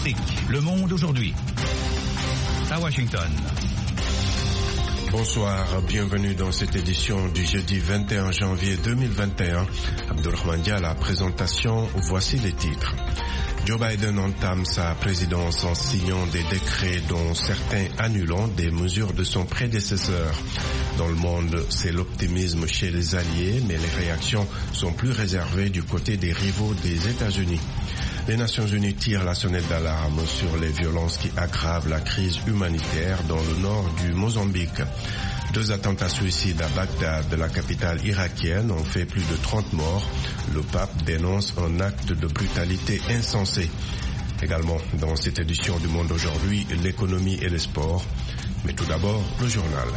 Afrique, le monde aujourd'hui. À Washington. Bonsoir, bienvenue dans cette édition du jeudi 21 janvier 2021. Abdulrahman Dia à la présentation, voici les titres. Joe Biden entame sa présidence en signant des décrets dont certains annulant des mesures de son prédécesseur. Dans le monde, c'est l'optimisme chez les alliés, mais les réactions sont plus réservées du côté des rivaux des États-Unis. Les Nations Unies tirent la sonnette d'alarme sur les violences qui aggravent la crise humanitaire dans le nord du Mozambique. 2 attentats suicides à Bagdad, la capitale irakienne, ont fait plus de 30 morts. Le pape dénonce un acte de brutalité insensé. Également, dans cette édition du Monde aujourd'hui, l'économie et les sports. Mais tout d'abord, le journal.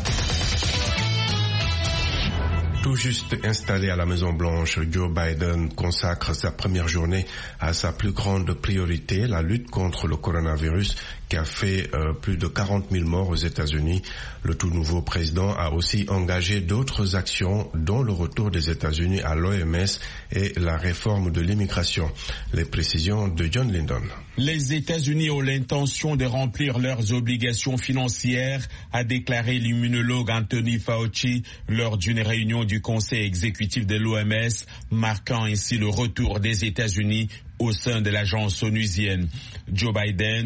Tout juste installé à la Maison-Blanche, Joe Biden consacre sa première journée à sa plus grande priorité, la lutte contre le coronavirus qui a fait plus de 40 000 morts aux États-Unis. Le tout nouveau président a aussi engagé d'autres actions, dont le retour des États-Unis à l'OMS et la réforme de l'immigration. Les précisions de John Lindon. Les États-Unis ont l'intention de remplir leurs obligations financières, a déclaré l'immunologue Anthony Fauci lors d'une réunion du Conseil exécutif de l'OMS, marquant ainsi le retour des États-Unis au sein de l'agence onusienne. Joe Biden,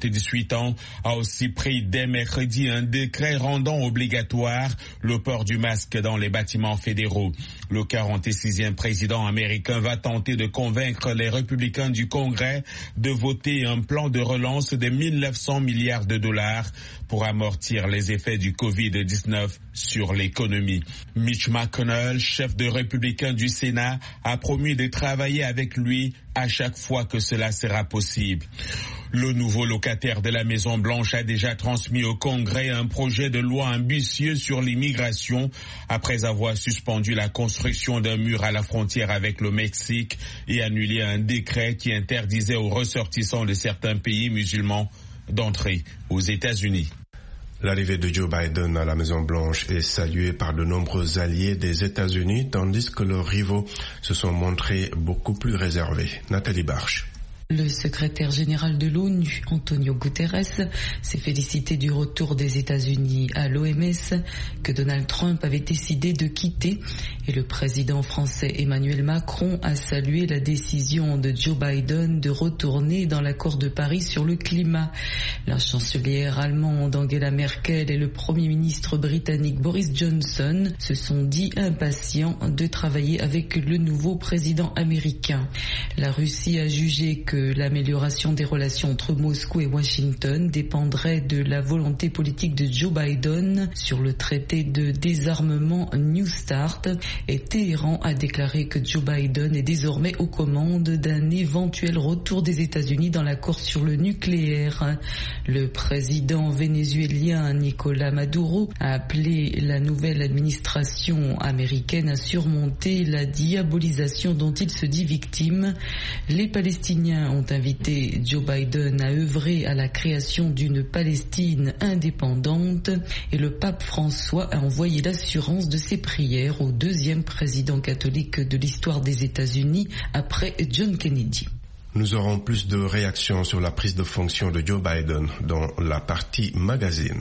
78 ans, a aussi pris dès mercredi un décret rendant obligatoire le port du masque dans les bâtiments fédéraux. Le 46e président américain va tenter de convaincre les républicains du Congrès de voter un plan de relance de 1 900 milliards de dollars pour amortir les effets du Covid-19 sur l'économie. Mitch McConnell, chef de républicains du Sénat, a promis de travailler avec lui à chaque fois que cela sera possible. Le nouveau locataire de la Maison-Blanche a déjà transmis au Congrès un projet de loi ambitieux sur l'immigration après avoir suspendu la construction d'un mur à la frontière avec le Mexique et annulé un décret qui interdisait aux ressortissants de certains pays musulmans d'entrer aux États-Unis. L'arrivée de Joe Biden à la Maison-Blanche est saluée par de nombreux alliés des États-Unis, tandis que leurs rivaux se sont montrés beaucoup plus réservés. Nathalie Barche. Le secrétaire général de l'ONU, Antonio Guterres, s'est félicité du retour des États-Unis à l'OMS que Donald Trump avait décidé de quitter, et le président français Emmanuel Macron a salué la décision de Joe Biden de retourner dans l'accord de Paris sur le climat. La chancelière allemande Angela Merkel et le premier ministre britannique Boris Johnson se sont dit impatients de travailler avec le nouveau président américain. La Russie a jugé que l'amélioration des relations entre Moscou et Washington dépendrait de la volonté politique de Joe Biden sur le traité de désarmement New Start, et Téhéran a déclaré que Joe Biden est désormais aux commandes d'un éventuel retour des États-Unis dans l'accord sur le nucléaire. Le président vénézuélien Nicolás Maduro a appelé la nouvelle administration américaine à surmonter la diabolisation dont il se dit victime. Les Palestiniens ont invité Joe Biden à œuvrer à la création d'une Palestine indépendante, et le pape François a envoyé l'assurance de ses prières au 2e président catholique de l'histoire des États-Unis après John Kennedy. Nous aurons plus de réactions sur la prise de fonction de Joe Biden dans la partie magazine.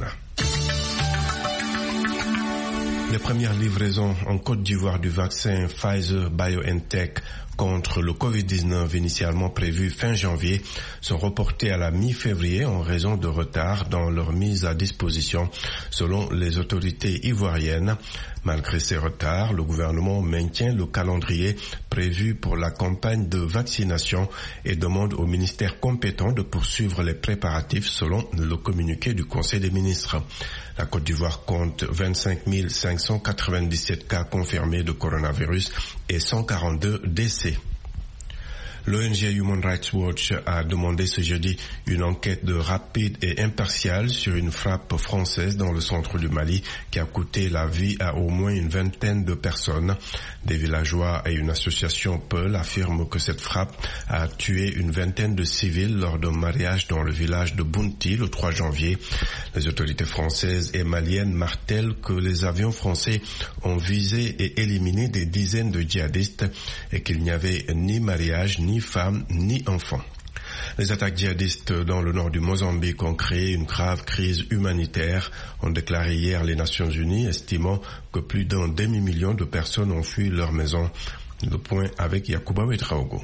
Les premières livraisons en Côte d'Ivoire du vaccin Pfizer-BioNTech contre le Covid-19 initialement prévues fin janvier sont reportées à la mi-février en raison de retard dans leur mise à disposition selon les autorités ivoiriennes. Malgré ces retards, le gouvernement maintient le calendrier prévu pour la campagne de vaccination et demande au ministère compétent de poursuivre les préparatifs selon le communiqué du Conseil des ministres. La Côte d'Ivoire compte 25 597 cas confirmés de coronavirus et 142 décès. L'ONG Human Rights Watch a demandé ce jeudi une enquête rapide et impartiale sur une frappe française dans le centre du Mali qui a coûté la vie à au moins une vingtaine de personnes. Des villageois et une association Peul affirment que cette frappe a tué une vingtaine de civils lors d'un mariage dans le village de Bounti le 3 janvier. Les autorités françaises et maliennes martèlent que les avions français ont visé et éliminé des dizaines de djihadistes et qu'il n'y avait ni mariage, ni femmes, ni enfants. Les attaques djihadistes dans le nord du Mozambique ont créé une grave crise humanitaire, ont déclaré hier les Nations Unies, estimant que plus d'un demi-million de personnes ont fui leur maison. Le point avec Yacouba Ouedraogo.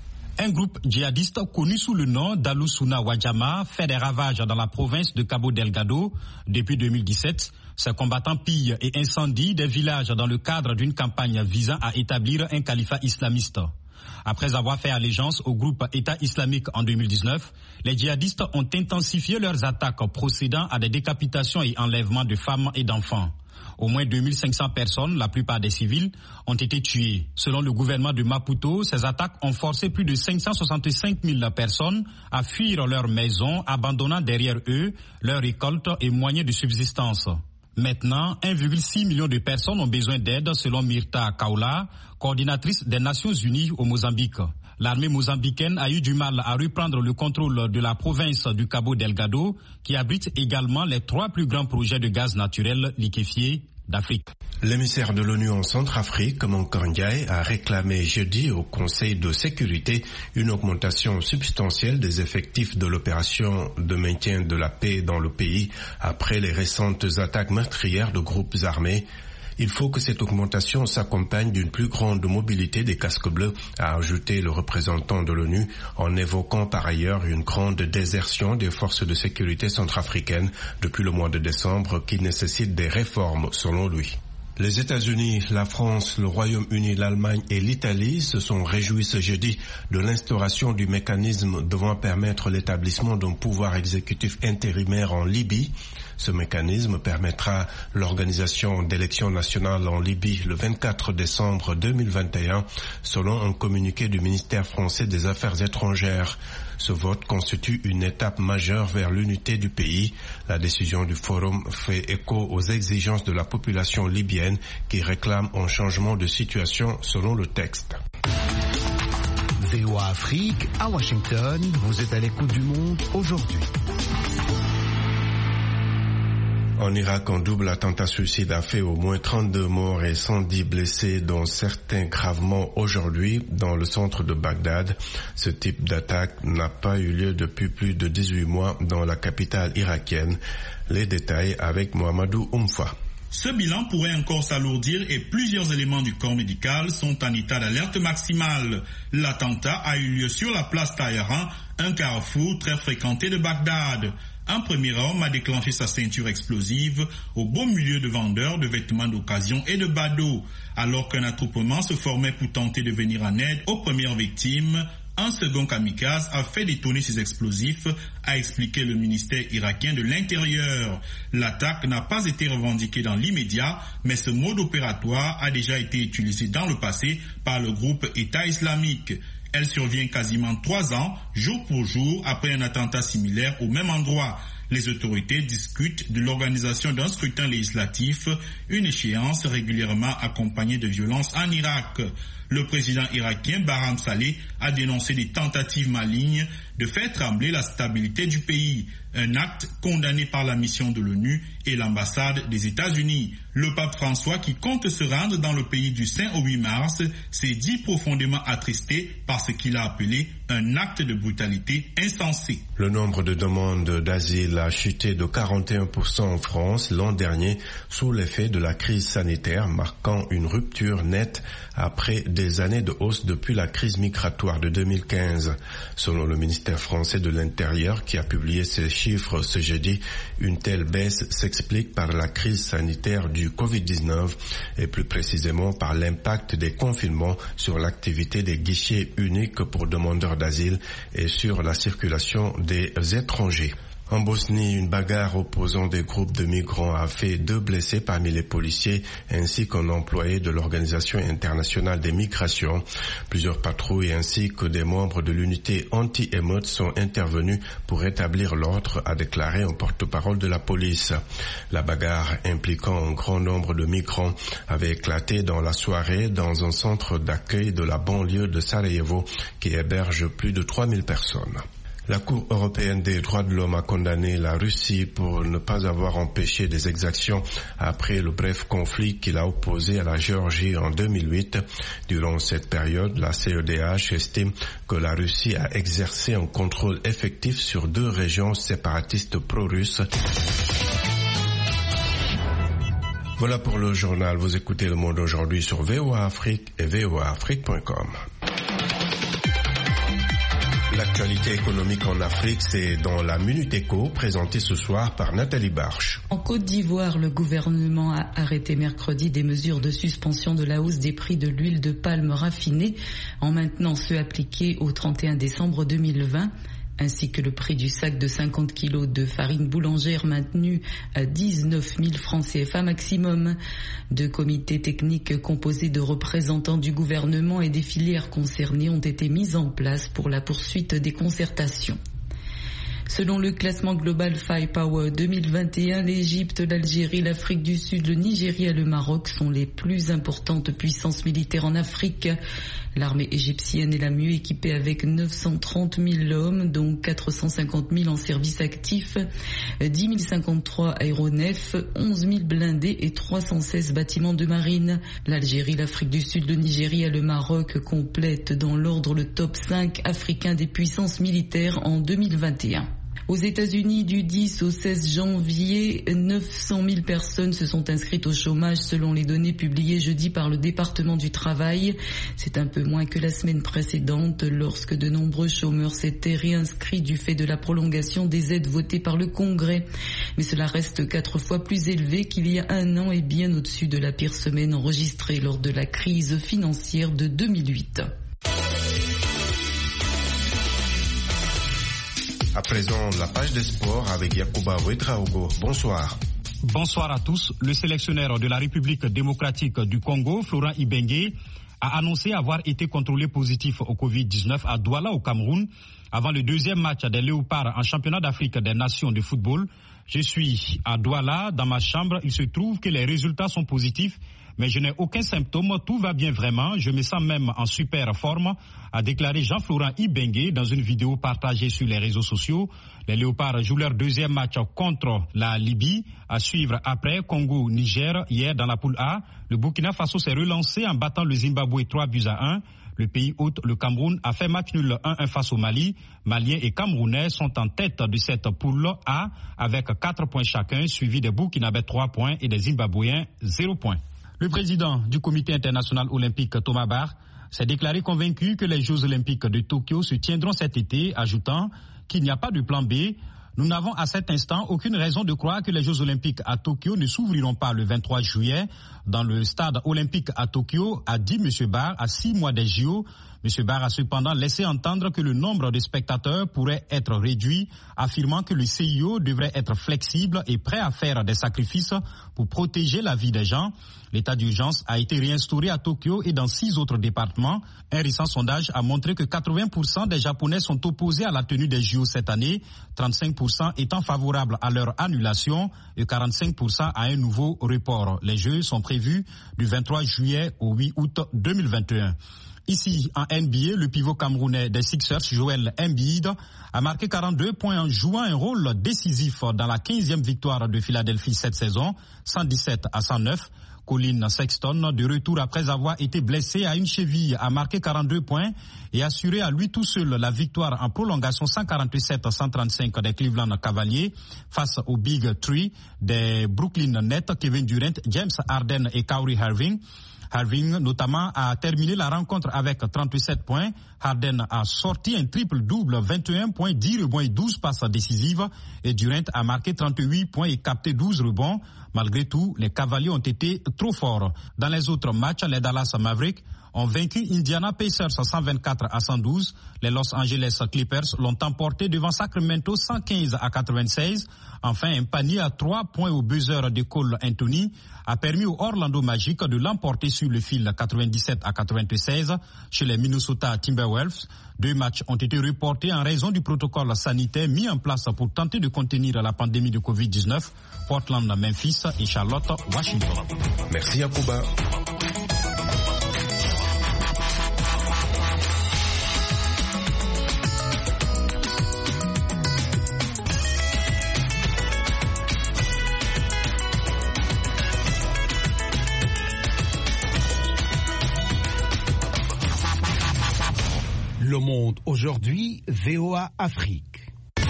Un groupe djihadiste connu sous le nom d'Al-Sunna Wal-Jamaa fait des ravages dans la province de Cabo Delgado. Depuis 2017, ces combattants pillent et incendient des villages dans le cadre d'une campagne visant à établir un califat islamiste. Après avoir fait allégeance au groupe État islamique en 2019, les djihadistes ont intensifié leurs attaques procédant à des décapitations et enlèvements de femmes et d'enfants. Au moins 2500 personnes, la plupart des civils, ont été tuées. Selon le gouvernement de Maputo, ces attaques ont forcé plus de 565 000 personnes à fuir leurs maisons, abandonnant derrière eux leurs récoltes et moyens de subsistance. Maintenant, 1,6 million de personnes ont besoin d'aide selon Myrta Kaula, coordinatrice des Nations Unies au Mozambique. L'armée mozambicaine a eu du mal à reprendre le contrôle de la province du Cabo Delgado, qui abrite également les 3 plus grands projets de gaz naturel liquéfié d'Afrique. L'émissaire de l'ONU en Centrafrique, Mankeur Ndiaye, a réclamé jeudi au Conseil de sécurité une augmentation substantielle des effectifs de l'opération de maintien de la paix dans le pays après les récentes attaques meurtrières de groupes armés. Il faut que cette augmentation s'accompagne d'une plus grande mobilité des casques bleus, a ajouté le représentant de l'ONU, en évoquant par ailleurs une grande désertion des forces de sécurité centrafricaines depuis le mois de décembre qui nécessite des réformes selon lui. Les États-Unis, la France, le Royaume-Uni, l'Allemagne et l'Italie se sont réjouis ce jeudi de l'instauration du mécanisme devant permettre l'établissement d'un pouvoir exécutif intérimaire en Libye. Ce mécanisme permettra l'organisation d'élections nationales en Libye le 24 décembre 2021, selon un communiqué du ministère français des Affaires étrangères. Ce vote constitue une étape majeure vers l'unité du pays. La décision du Forum fait écho aux exigences de la population libyenne qui réclame un changement de situation selon le texte. VOA Afrique, à Washington, vous êtes à l'écoute du monde aujourd'hui. En Irak, un double attentat suicide a fait au moins 32 morts et 110 blessés, dont certains gravement aujourd'hui dans le centre de Bagdad. Ce type d'attaque n'a pas eu lieu depuis plus de 18 mois dans la capitale irakienne. Les détails avec Mohamedou Oumfa. Ce bilan pourrait encore s'alourdir et plusieurs éléments du corps médical sont en état d'alerte maximale. L'attentat a eu lieu sur la place Taïran, un carrefour très fréquenté de Bagdad. Un premier homme a déclenché sa ceinture explosive au beau milieu de vendeurs de vêtements d'occasion et de badauds. Alors qu'un attroupement se formait pour tenter de venir en aide aux premières victimes, un second kamikaze a fait détonner ses explosifs, a expliqué le ministère irakien de l'Intérieur. L'attaque n'a pas été revendiquée dans l'immédiat, mais ce mode opératoire a déjà été utilisé dans le passé par le groupe État islamique. Elle survient quasiment 3 ans, jour pour jour, après un attentat similaire au même endroit. Les autorités discutent de l'organisation d'un scrutin législatif, une échéance régulièrement accompagnée de violences en Irak. Le président irakien Barham Saleh a dénoncé des tentatives malignes de faire trembler la stabilité du pays, un acte condamné par la mission de l'ONU et l'ambassade des États-Unis. Le pape François, qui compte se rendre dans le pays du 5 au 8 mars, s'est dit profondément attristé par ce qu'il a appelé un acte de brutalité insensé. Le nombre de demandes d'asile a chuté de 41% en France l'an dernier sous l'effet de la crise sanitaire, marquant une rupture nette après des années de hausse depuis la crise migratoire de 2015. Selon le ministère français de l'Intérieur qui a publié ces chiffres ce jeudi, une telle baisse s'explique par la crise sanitaire du Covid-19 et plus précisément par l'impact des confinements sur l'activité des guichets uniques pour demandeurs d'asile et sur la circulation des étrangers. En Bosnie, une bagarre opposant des groupes de migrants a fait 2 blessés parmi les policiers ainsi qu'un employé de l'Organisation internationale des migrations. Plusieurs patrouilles ainsi que des membres de l'unité anti-émeute sont intervenus pour rétablir l'ordre, a déclaré un porte-parole de la police. La bagarre impliquant un grand nombre de migrants avait éclaté dans la soirée dans un centre d'accueil de la banlieue de Sarajevo qui héberge plus de 3000 personnes. La Cour européenne des droits de l'homme a condamné la Russie pour ne pas avoir empêché des exactions après le bref conflit qu'il a opposé à la Géorgie en 2008. Durant cette période, la CEDH estime que la Russie a exercé un contrôle effectif sur 2 régions séparatistes pro-russes. Voilà pour le journal. Vous écoutez Le Monde aujourd'hui sur VOA Afrique et voaafrique.com. L'actualité économique en Afrique, c'est dans la Minute Éco, présentée ce soir par Nathalie Barche. En Côte d'Ivoire, le gouvernement a arrêté mercredi des mesures de suspension de la hausse des prix de l'huile de palme raffinée, en maintenant ceux appliqués au 31 décembre 2020. Ainsi que le prix du sac de 50 kilos de farine boulangère maintenu à 19 000 francs CFA maximum. 2 comités techniques composés de représentants du gouvernement et des filières concernées ont été mis en place pour la poursuite des concertations. Selon le classement global Firepower 2021, l'Égypte, l'Algérie, l'Afrique du Sud, le Nigeria et le Maroc sont les plus importantes puissances militaires en Afrique. L'armée égyptienne est la mieux équipée avec 930 000 hommes, dont 450 000 en service actif, 10 053 aéronefs, 11 000 blindés et 316 bâtiments de marine. L'Algérie, l'Afrique du Sud, le Nigeria et le Maroc complètent dans l'ordre le top 5 africain des puissances militaires en 2021. Aux États-Unis, du 10 au 16 janvier, 900 000 personnes se sont inscrites au chômage selon les données publiées jeudi par le département du travail. C'est un peu moins que la semaine précédente lorsque de nombreux chômeurs s'étaient réinscrits du fait de la prolongation des aides votées par le Congrès. Mais cela reste 4 fois plus élevé qu'il y a un an et bien au-dessus de la pire semaine enregistrée lors de la crise financière de 2008. À présent, la page des sports avec Yacouba Ouedraogo. Bonsoir. Bonsoir à tous. Le sélectionneur de la République démocratique du Congo, Florent Ibenge, a annoncé avoir été contrôlé positif au Covid-19 à Douala au Cameroun avant le 2e match des Léopards en championnat d'Afrique des nations de football. Je suis à Douala, dans ma chambre. Il se trouve que les résultats sont positifs, mais je n'ai aucun symptôme. Tout va bien vraiment. Je me sens même en super forme, a déclaré Jean-Florent Ibenge dans une vidéo partagée sur les réseaux sociaux. Les Léopards jouent leur 2e match contre la Libye. À suivre après Congo-Niger hier dans la poule A. Le Burkina Faso s'est relancé en battant le Zimbabwe 3-1. Le pays hôte, le Cameroun, a fait match nul 1-1 face au Mali. Maliens et Camerounais sont en tête de cette poule A avec 4 points chacun, suivi des Burkinabés 3 points et des Zimbabwéens 0 points. Le président du comité international olympique, Thomas Bach, s'est déclaré convaincu que les Jeux olympiques de Tokyo se tiendront cet été, ajoutant qu'il n'y a pas de plan B. Nous n'avons à cet instant aucune raison de croire que les Jeux olympiques à Tokyo ne s'ouvriront pas le 23 juillet dans le stade olympique à Tokyo, a dit M. Barr à 6 mois des JO. M. Barr a cependant laissé entendre que le nombre de spectateurs pourrait être réduit, affirmant que le CIO devrait être flexible et prêt à faire des sacrifices pour protéger la vie des gens. L'état d'urgence a été réinstauré à Tokyo et dans 6 autres départements. Un récent sondage a montré que 80% des Japonais sont opposés à la tenue des JO cette année, 35% étant favorables à leur annulation et 45% à un nouveau report. Les Jeux sont prévus du 23 juillet au 8 août 2021. Ici, en NBA, le pivot camerounais des Sixers, Joel Embiid, a marqué 42 points en jouant un rôle décisif dans la 15e victoire de Philadelphie cette saison, 117-109. Colin Sexton, de retour après avoir été blessé à une cheville, a marqué 42 points et assuré à lui tout seul la victoire en prolongation 147-135 des Cleveland Cavaliers face au Big Three des Brooklyn Nets, Kevin Durant, James Harden et Kyrie Irving. Irving, notamment, a terminé la rencontre avec 37 points. Harden a sorti un triple-double, 21 points, 10 rebonds et 12 passes décisives. Et Durant a marqué 38 points et capté 12 rebonds. Malgré tout, les Cavaliers ont été trop forts. Dans les autres matchs, les Dallas Mavericks ont vaincu Indiana Pacers 124-112. Les Los Angeles Clippers l'ont emporté devant Sacramento 115-96. Enfin, un panier à 3 points au buzzer de Cole Anthony a permis aux Orlando Magic de l'emporter sur le fil 97-96 chez les Minnesota Timberwolves. 2 matchs ont été reportés en raison du protocole sanitaire mis en place pour tenter de contenir la pandémie de Covid-19. Portland, Memphis et Charlotte, Washington. Merci Yacouba. Le Monde aujourd'hui, VOA Afrique.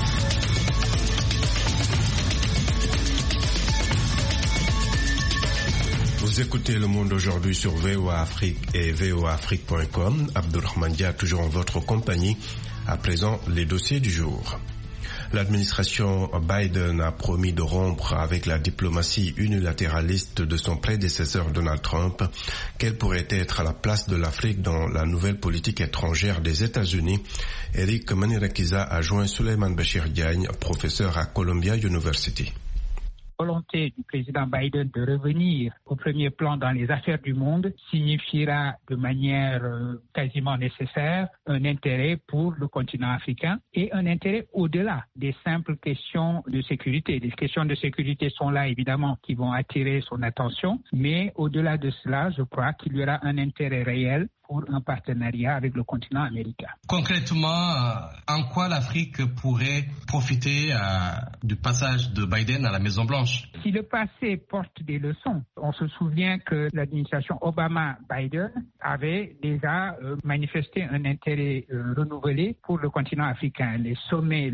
Vous écoutez Le Monde aujourd'hui sur VOA Afrique et voaafrique.com. Abdulrahman Dia, toujours en votre compagnie. À présent, les dossiers du jour. L'administration Biden a promis de rompre avec la diplomatie unilatéraliste de son prédécesseur Donald Trump. Quelle pourrait être la place de l'Afrique dans la nouvelle politique étrangère des États-Unis? Eric Manirakiza a joint Souleymane Bachir Diagne, professeur à Columbia University. Volonté du président Biden de revenir au premier plan dans les affaires du monde signifiera de manière quasiment nécessaire un intérêt pour le continent africain et un intérêt au-delà des simples questions de sécurité. Les questions de sécurité sont là évidemment qui vont attirer son attention, mais au-delà de cela, je crois qu'il y aura un intérêt réel pour un partenariat avec le continent américain. Concrètement, en quoi l'Afrique pourrait profiter du passage de Biden à la Maison-Blanche? Si le passé porte des leçons, on se souvient que l'administration Obama-Biden avait déjà manifesté un intérêt renouvelé pour le continent africain. Le sommet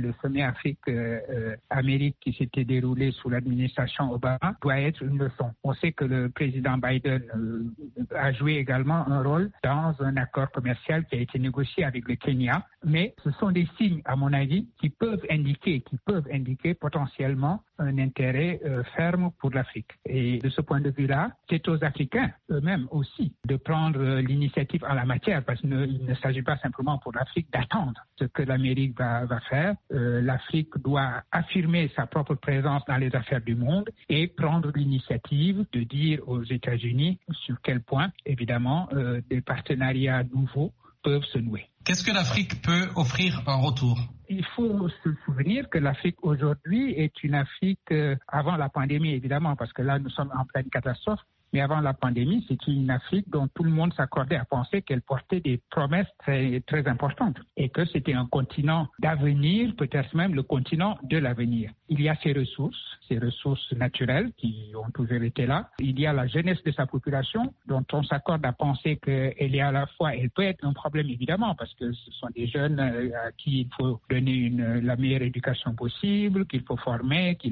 Afrique-Amérique qui s'était déroulé sous l'administration Obama doit être une leçon. On sait que le président Biden a joué également un rôle dans un accord commercial qui a été négocié avec le Kenya, mais ce sont des signes, à mon avis, qui peuvent indiquer potentiellement un intérêt ferme pour l'Afrique. Et de ce point de vue-là, c'est aux Africains eux-mêmes aussi de prendre l'initiative en la matière, parce qu'il ne s'agit pas simplement pour l'Afrique d'attendre ce que l'Amérique va faire. L'Afrique doit affirmer sa propre présence dans les affaires du monde et prendre l'initiative de dire aux États-Unis sur quel point, évidemment, des partenariats nouveaux peuvent se nouer. Qu'est-ce que l'Afrique peut offrir en retour? Il faut se souvenir que l'Afrique aujourd'hui est une Afrique avant la pandémie, évidemment, parce que là, nous sommes en pleine catastrophe. Mais avant la pandémie, c'est une Afrique dont tout le monde s'accordait à penser qu'elle portait des promesses très, très importantes et que c'était un continent d'avenir, peut-être même le continent de l'avenir. Il y a ces ressources naturelles qui ont toujours été là. Il y a la jeunesse de sa population dont on s'accorde à penser qu'elle est à la fois, elle peut être un problème évidemment parce que ce sont des jeunes à qui il faut donner la meilleure éducation possible, qu'il faut former, à qui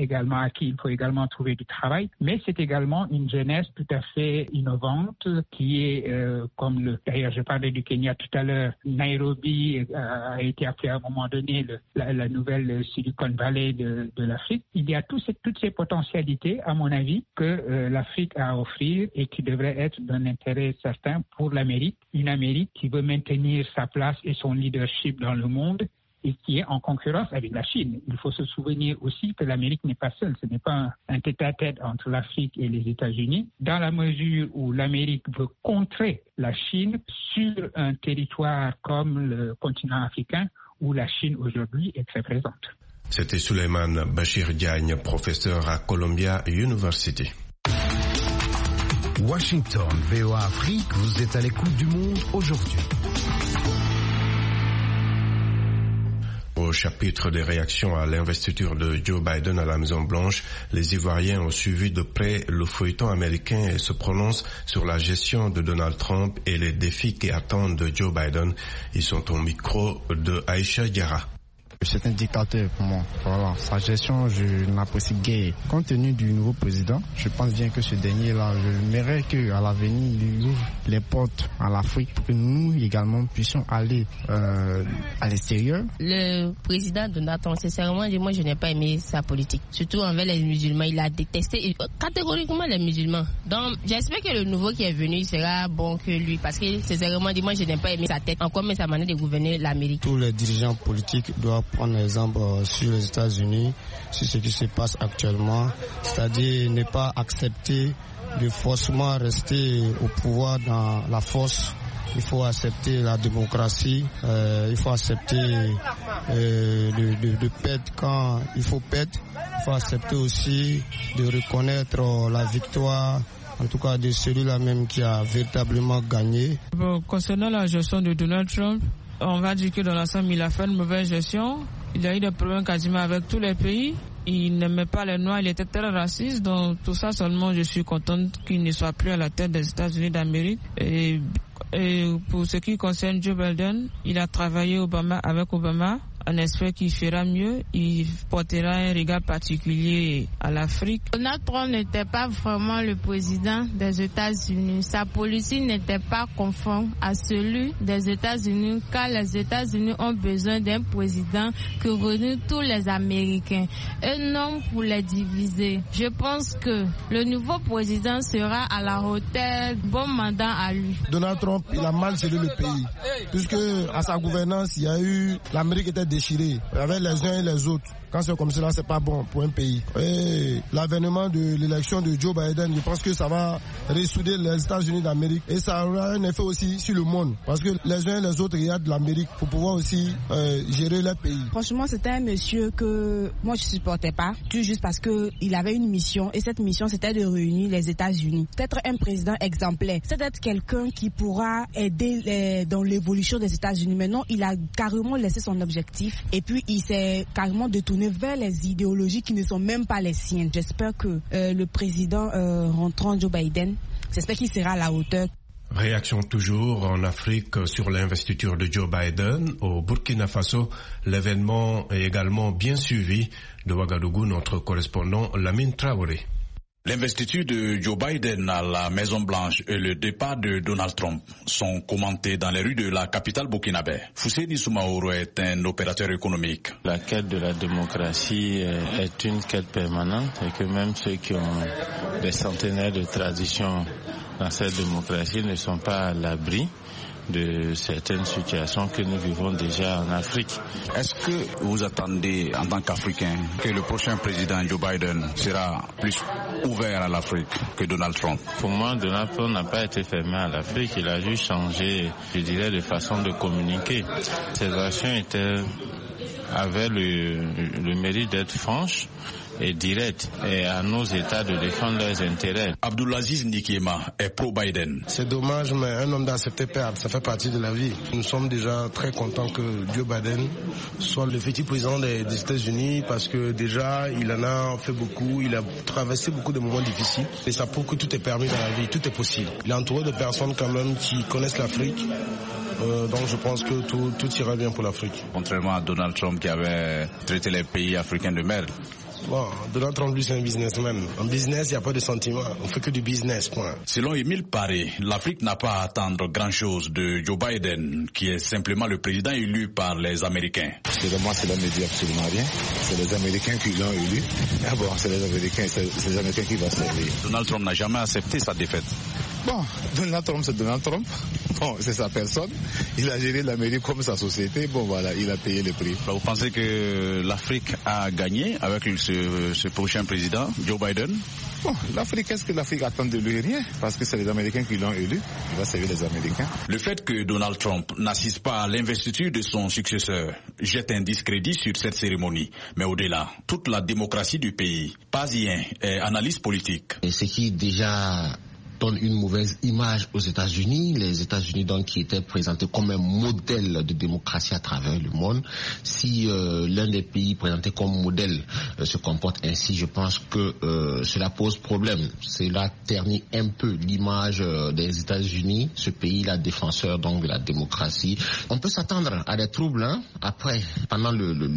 il faut également trouver du travail. Mais c'est également une jeunesse tout à fait innovante qui est, d'ailleurs je parlais du Kenya tout à l'heure, Nairobi a été appelé à un moment donné la nouvelle Silicon Valley de l'Afrique. Il y a toutes ces potentialités, à mon avis, que l'Afrique a à offrir et qui devraient être d'un intérêt certain pour l'Amérique. Une Amérique qui veut maintenir sa place et son leadership dans le monde et qui est en concurrence avec la Chine. Il faut se souvenir aussi que l'Amérique n'est pas seule. Ce n'est pas un tête-à-tête entre l'Afrique et les États-Unis. Dans la mesure où l'Amérique veut contrer la Chine sur un territoire comme le continent africain, où la Chine aujourd'hui est très présente. C'était Souleymane Bachir Diagne, professeur à Columbia University. Washington, VOA Afrique, vous êtes à l'écoute du monde aujourd'hui. Au chapitre des réactions à l'investiture de Joe Biden à la Maison-Blanche, les Ivoiriens ont suivi de près le feuilleton américain et se prononcent sur la gestion de Donald Trump et les défis qui attendent de Joe Biden. Ils sont au micro de Aïcha Diarra. C'est un dictateur pour moi. Voilà. Sa gestion, je n'apprécie guère. Compte tenu du nouveau président, je pense bien que ce dernier-là, je mérite qu'à l'avenir, il ouvre les portes à l'Afrique pour que nous également puissions aller à l'extérieur. Le président Donald Trump, sincèrement, moi je n'ai pas aimé sa politique. Surtout envers les musulmans. Il a détesté catégoriquement les musulmans. Donc j'espère que le nouveau qui est venu sera bon que lui. Parce que sincèrement, moi je n'ai pas aimé sa tête. Encore même sa manière de gouverner l'Amérique. Tous les dirigeants politiques doivent prendre exemple sur les États-Unis, sur ce qui se passe actuellement, c'est-à-dire ne pas accepter de forcément rester au pouvoir dans la force. Il faut accepter la démocratie, il faut accepter de perdre quand il faut perdre. Il faut accepter aussi de reconnaître la victoire, en tout cas de celui-là même qui a véritablement gagné. Concernant la gestion de Donald Trump, on va dire que dans l'ensemble, il a fait une mauvaise gestion. Il a eu des problèmes quasiment avec tous les pays. Il n'aimait pas les Noirs, il était très raciste. Donc tout ça seulement, je suis contente qu'il ne soit plus à la tête des États-Unis d'Amérique. Et Et pour ce qui concerne Joe Biden, il a travaillé avec Obama. On espère qu'il fera mieux. Il portera un regard particulier à l'Afrique. Donald Trump n'était pas vraiment le président des États-Unis. Sa politique n'était pas conforme à celui des États-Unis, car les États-Unis ont besoin d'un président qui réunit tous les Américains et non pour les diviser. Je pense que le nouveau président sera à la hauteur. Bon mandat à lui. Donald Trump, il a mal géré le pays, puisque à sa gouvernance, il y a eu l'Amérique était déchirée avec les uns et les autres. Quand c'est comme cela, c'est pas bon pour un pays. Et l'avènement de l'élection de Joe Biden, je pense que ça va ressouder les États-Unis d'Amérique et ça aura un effet aussi sur le monde. Parce que les uns et les autres regardent l'Amérique pour pouvoir aussi gérer leur pays. Franchement, c'était un monsieur que moi je supportais pas, tout juste parce qu'il avait une mission et cette mission c'était de réunir les États-Unis. Peut-être un président exemplaire, c'est d'être quelqu'un qui pourra aider dans l'évolution des États-Unis. Maintenant, il a carrément laissé son objectif et puis il s'est carrément détourné vers les idéologies qui ne sont même pas les siennes. J'espère que le président rentrant Joe Biden, j'espère qu'il sera à la hauteur. Réaction toujours en Afrique sur l'investiture de Joe Biden. Au Burkina Faso, l'événement est également bien suivi. De Ouagadougou, notre correspondant Lamine Traoré. L'investiture de Joe Biden à la Maison-Blanche et le départ de Donald Trump sont commentés dans les rues de la capitale burkinabé. Fousséni Soumaoro est un opérateur économique. La quête de la démocratie est une quête permanente et que même ceux qui ont des centenaires de traditions dans cette démocratie ne sont pas à l'abri de certaines situations que nous vivons déjà en Afrique. Est-ce que vous attendez en tant qu'Africain que le prochain président Joe Biden sera plus ouvert à l'Afrique que Donald Trump? Pour moi, Donald Trump n'a pas été fermé à l'Afrique, il a juste changé, je dirais, de façon de communiquer. Ses actions avaient le mérite d'être franches et direct et à nos États de défendre leurs intérêts. Abdulaziz Ndikiema est pro-Biden. C'est dommage, mais un homme doit accepter perdre, ça fait partie de la vie. Nous sommes déjà très contents que Joe Biden soit le futur président des États-Unis parce que déjà, il en a fait beaucoup, il a traversé beaucoup de moments difficiles et ça prouve que tout est permis dans la vie, tout est possible. Il est entouré de personnes quand même qui connaissent l'Afrique. Donc je pense que tout ira bien pour l'Afrique. Contrairement à Donald Trump qui avait traité les pays africains de merde. Bon, Donald Trump, lui, c'est un businessman. En business, il n'y a pas de sentiments. On fait que du business, point. Selon Émile Paré, l'Afrique n'a pas à attendre grand-chose de Joe Biden, qui est simplement le président élu par les Américains. Moi, cela ne dit absolument rien. C'est les Américains qui l'ont élu. Ah bon, c'est les Américains qui vont servir. Donald Trump n'a jamais accepté sa défaite. Bon, Donald Trump, c'est Donald Trump. Bon, c'est sa personne. Il a géré l'Amérique comme sa société. Bon, voilà, il a payé le prix. Vous pensez que l'Afrique a gagné avec ce prochain président, Joe Biden? Bon, l'Afrique, est-ce que l'Afrique attend de lui? Rien, parce que c'est les Américains qui l'ont élu. Il va servir les Américains. Le fait que Donald Trump n'assiste pas à l'investiture de son successeur jette un discrédit sur cette cérémonie. Mais au-delà, toute la démocratie du pays, Pazien est analyste politique. Et ce qui déjà donne une mauvaise image aux États-Unis, les États-Unis donc qui étaient présentés comme un modèle de démocratie à travers le monde. Si l'un des pays présentés comme modèle se comporte ainsi, je pense que cela pose problème. Cela ternit un peu l'image des États-Unis, ce pays-là défenseur donc de la démocratie. On peut s'attendre à des troubles après, pendant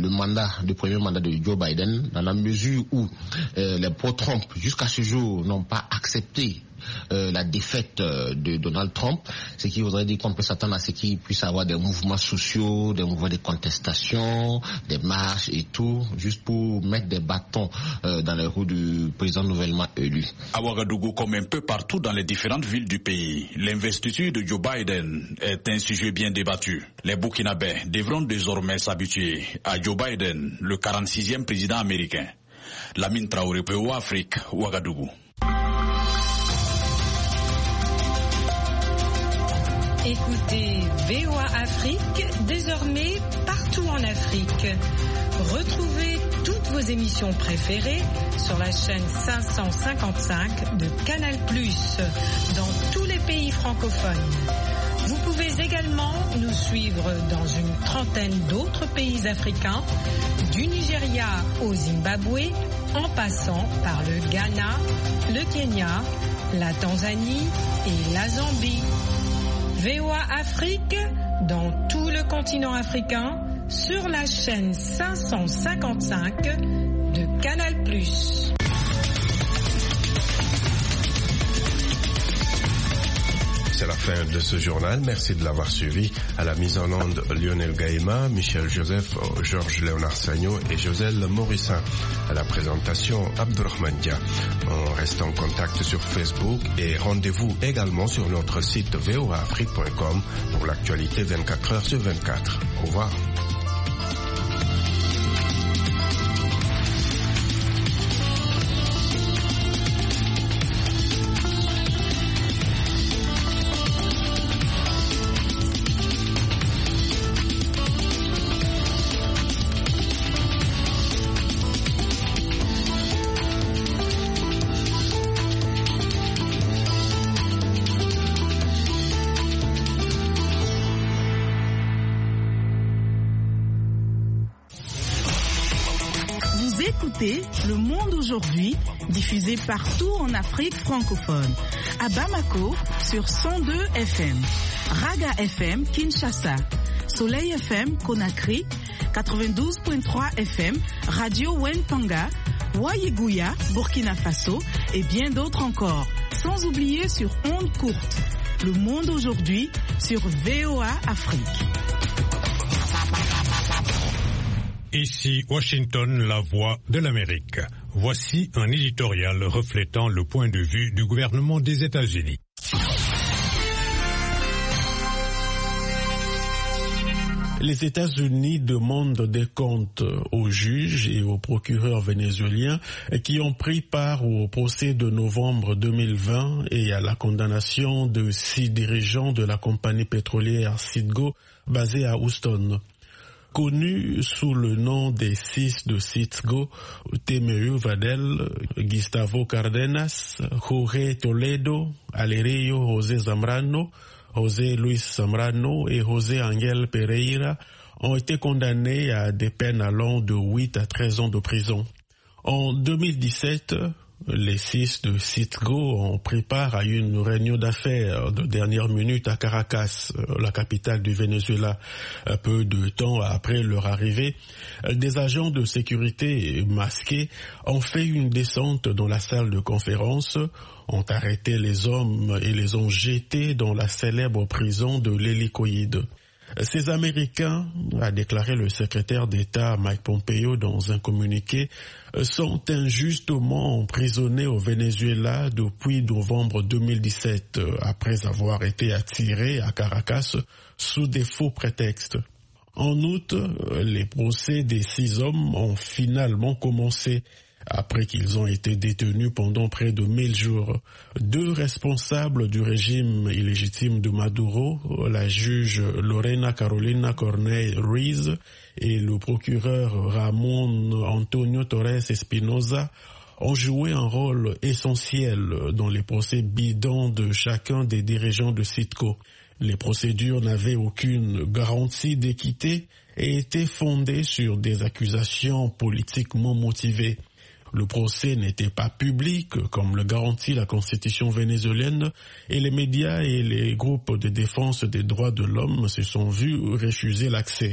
le premier mandat de Joe Biden, dans la mesure où les pro-Trump jusqu'à ce jour n'ont pas accepté la défaite de Donald Trump, ce qui voudrait dire qu'on peut s'attendre à ce qu'il puisse avoir des mouvements sociaux, des mouvements de contestation, des marches et tout, juste pour mettre des bâtons dans les roues du président nouvellement élu. À Ouagadougou, comme un peu partout dans les différentes villes du pays, l'investiture de Joe Biden est un sujet bien débattu. Les Burkinabés devront désormais s'habituer à Joe Biden, le 46e président américain. Lamine Traoré, PO Afrique, Ouagadougou. Écoutez VOA Afrique, désormais partout en Afrique. Retrouvez toutes vos émissions préférées sur la chaîne 555 de Canal+, dans tous les pays francophones. Vous pouvez également nous suivre dans une trentaine d'autres pays africains, du Nigeria au Zimbabwe, en passant par le Ghana, le Kenya, la Tanzanie et la Zambie. VOA Afrique dans tout le continent africain sur la chaîne 555 de Canal+. C'est la fin de ce journal. Merci de l'avoir suivi. À la mise en onde, Lionel Gaïma, Michel Joseph, Georges Léonard Sagno et Joselle Morissin. À la présentation, Abdurrahman Dia. On reste en contact sur Facebook et rendez-vous également sur notre site voaafrique.com pour l'actualité 24 heures sur 24. Au revoir. Le Monde aujourd'hui, diffusé partout en Afrique francophone. À Bamako, sur 102 FM. Raga FM, Kinshasa. Soleil FM, Conakry. 92.3 FM, Radio Wentanga. Ouaïgouya, Burkina Faso. Et bien d'autres encore. Sans oublier sur ondes courtes. Le Monde aujourd'hui, sur VOA Afrique. Ici Washington, la voix de l'Amérique. Voici un éditorial reflétant le point de vue du gouvernement des États-Unis. Les États-Unis demandent des comptes aux juges et aux procureurs vénézuéliens qui ont pris part au procès de novembre 2020 et à la condamnation de 6 dirigeants de la compagnie pétrolière Citgo basée à Houston. Connus sous le nom des 6 de Citgo, Temeu Vadel, Gustavo Cardenas, Jorge Toledo, Alerio José Zambrano, José Luis Zambrano et José Angel Pereira ont été condamnés à des peines allant de 8 à 13 ans de prison. En 2017, les 6 de Citgo ont pris part à une réunion d'affaires de dernière minute à Caracas, la capitale du Venezuela. Peu de temps après leur arrivée, des agents de sécurité masqués ont fait une descente dans la salle de conférence, ont arrêté les hommes et les ont jetés dans la célèbre prison de l'Hélicoïde. Ces Américains, a déclaré le secrétaire d'État Mike Pompeo dans un communiqué, sont injustement emprisonnés au Venezuela depuis novembre 2017, après avoir été attirés à Caracas sous des faux prétextes. En août, les procès des 6 hommes ont finalement commencé. Après qu'ils ont été détenus pendant près de 1000 jours. 2 responsables du régime illégitime de Maduro, la juge Lorena Carolina Cornell Ruiz et le procureur Ramón Antonio Torres Espinosa, ont joué un rôle essentiel dans les procès bidons de chacun des dirigeants de Citgo. Les procédures n'avaient aucune garantie d'équité et étaient fondées sur des accusations politiquement motivées. Le procès n'était pas public, comme le garantit la constitution vénézuélienne, et les médias et les groupes de défense des droits de l'homme se sont vus refuser l'accès.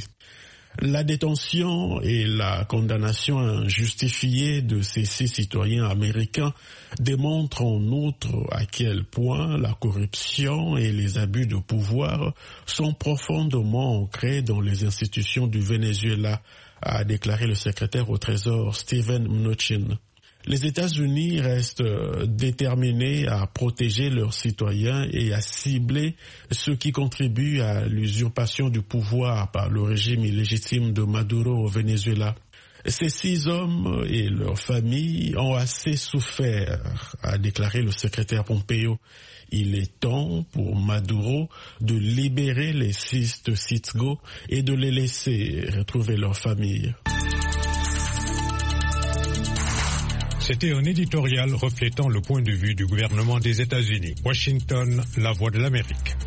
La détention et la condamnation injustifiée de ces 6 citoyens américains démontrent en outre à quel point la corruption et les abus de pouvoir sont profondément ancrés dans les institutions du Venezuela, a déclaré le secrétaire au Trésor Steven Mnuchin. Les États-Unis restent déterminés à protéger leurs citoyens et à cibler ceux qui contribuent à l'usurpation du pouvoir par le régime illégitime de Maduro au Venezuela. Ces 6 hommes et leurs familles ont assez souffert, a déclaré le secrétaire Pompeo. Il est temps pour Maduro de libérer les 6 de Citgo et de les laisser retrouver leur famille. C'était un éditorial reflétant le point de vue du gouvernement des États-Unis. Washington, la voix de l'Amérique.